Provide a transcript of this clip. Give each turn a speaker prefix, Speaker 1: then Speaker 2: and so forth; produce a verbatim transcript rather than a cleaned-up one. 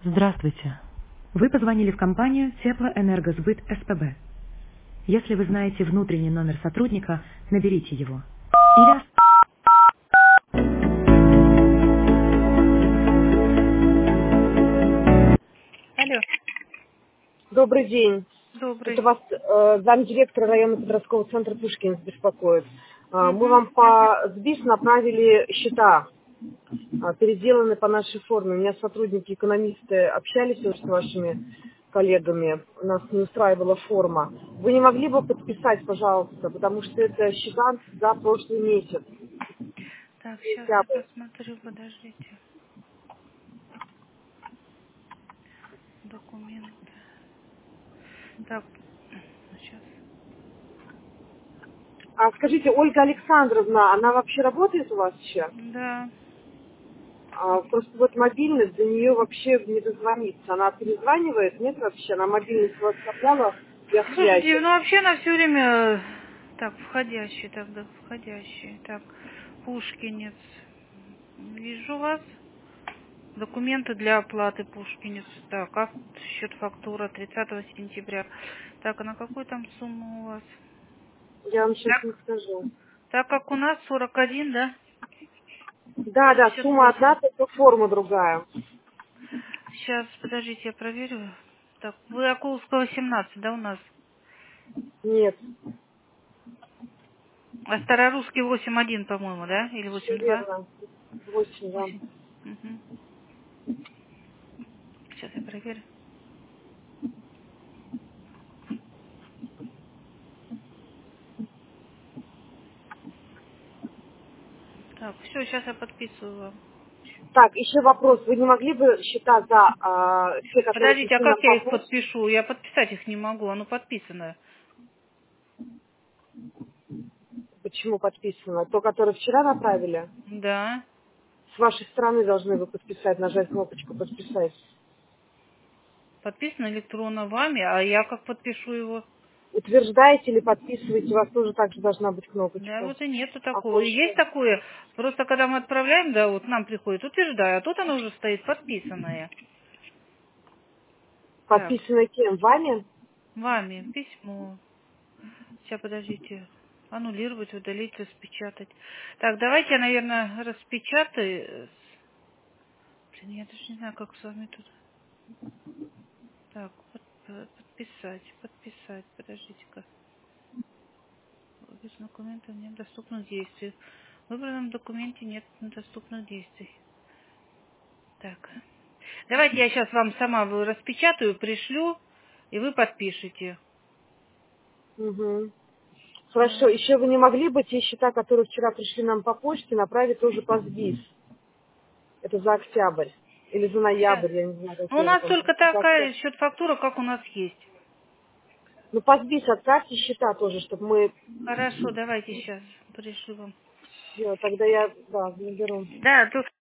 Speaker 1: Здравствуйте. Вы позвонили в компанию Теплоэнергосбыт СПБ. Если вы знаете внутренний номер сотрудника, наберите его. Или... Алло,
Speaker 2: Добрый день. Это
Speaker 1: добрый.
Speaker 2: вас э, замдиректора районного подросткового центра Пушкин беспокоит. А, мы
Speaker 1: Угу.
Speaker 2: вам по СБИС направили счета, а, переделаны по нашей форме. У меня сотрудники, экономисты общались уже с вашими коллегами. Нас не устраивала форма. Вы не могли бы подписать, пожалуйста, потому что это счета за прошлый месяц.
Speaker 1: Так, сейчас я
Speaker 2: Сентябрь.
Speaker 1: посмотрю, подождите. Документы. Так, сейчас.
Speaker 2: А скажите, Ольга Александровна, она вообще работает у вас еще?
Speaker 1: Да.
Speaker 2: А, просто вот мобильность до нее вообще не дозвониться. Она перезванивает, нет вообще? Она мобильность у вас оставляла для
Speaker 1: Слушайте,
Speaker 2: связи.
Speaker 1: ну вообще она все время... э, Так, входящий тогда, входящий. Так, Пушкинец. Вижу вас. Документы для оплаты Пушкинец. Так, как счет фактура тридцатого сентября. Так, а на какую там сумму у вас?
Speaker 2: Я вам сейчас не
Speaker 1: Так,
Speaker 2: скажу.
Speaker 1: так как у нас сорок один, да?
Speaker 2: Да, да,
Speaker 1: шестьдесят
Speaker 2: сумма одна,
Speaker 1: восемь.
Speaker 2: только форма другая.
Speaker 1: Сейчас, подождите, я проверю. Так, вы Акулского семнадцать, да, у нас?
Speaker 2: Нет,
Speaker 1: А Старорусский восемь один, по-моему, да? Или
Speaker 2: все
Speaker 1: восемь два?
Speaker 2: верно. Восемь, да.
Speaker 1: восемь. Угу. Сейчас я проверю. Так, все, сейчас я подписываю вам.
Speaker 2: Так, еще вопрос. Вы не могли бы счета за а, все, которые
Speaker 1: Подождите, а
Speaker 2: пришли
Speaker 1: как
Speaker 2: нам
Speaker 1: я
Speaker 2: по
Speaker 1: их
Speaker 2: почте?
Speaker 1: подпишу? Я подписать их не могу, оно подписано.
Speaker 2: Почему подписано? То, которое вчера направили?
Speaker 1: Да.
Speaker 2: С вашей стороны должны вы подписать, нажать кнопочку «Подписать».
Speaker 1: Подписано электронно вами, а я как подпишу его?
Speaker 2: Утверждаете или подписываете, у вас тоже также должна быть
Speaker 1: Да,
Speaker 2: кнопочка.
Speaker 1: вот и нету такого. И есть
Speaker 2: Окошко.
Speaker 1: такое, просто когда мы отправляем, да, вот нам приходит, утверждаю, а тут оно уже стоит подписанное. Так,
Speaker 2: Подписано кем? Вами?
Speaker 1: вами письмо. Сейчас, подождите. Аннулировать, удалить, распечатать. Так, давайте я, наверное, распечатаю. Блин, я даже не знаю, как с вами тут. Так, под- э, подписать, подписать. Подождите-ка. Без документов нет доступных действий. В выбранном документе нет доступных действий. Так. Давайте я сейчас вам сама вы- распечатаю, пришлю, и вы подпишете.
Speaker 2: Угу. Хорошо.
Speaker 1: Так.
Speaker 2: Еще вы не могли бы те счета, которые вчера пришли нам по почте, направить тоже по СБИС? Это за октябрь. Или за
Speaker 1: Сейчас.
Speaker 2: ноябрь, я не знаю,
Speaker 1: Ну, у
Speaker 2: какие вы
Speaker 1: нас
Speaker 2: там.
Speaker 1: только
Speaker 2: За октябрь.
Speaker 1: такая счет-фактура, как у нас есть.
Speaker 2: Ну, по СБИС отправьте счета тоже, чтобы мы...
Speaker 1: Хорошо, давайте сейчас пришлю вам.
Speaker 2: Все, тогда я, да, наберу.
Speaker 1: Да, тут